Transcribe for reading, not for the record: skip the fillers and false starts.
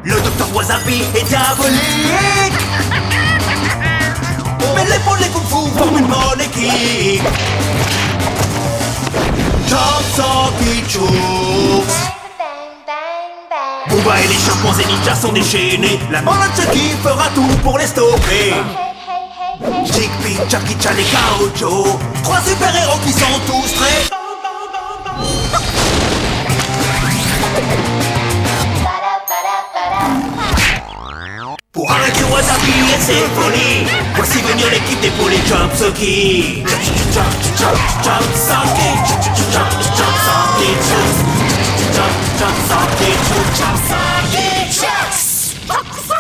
Le docteur Wasabi est diabolique. Mais l'épaule et Kung Fu forment une bonne équipe. Chop, Socky, Chooks. Booba et les chimpanzés ninjas sont déchaînés. La bande de Chucky fera tout pour les stopper. Chick-Pee, Jackie Chan et Gaucho, trois super-héros qui sont tous très... Pour arrêter Wasabi et ses folies, voici venir l'équipe des poulets Jump Socky. Jump Socky, Jump Socky, Jump Socky, Jump Socky.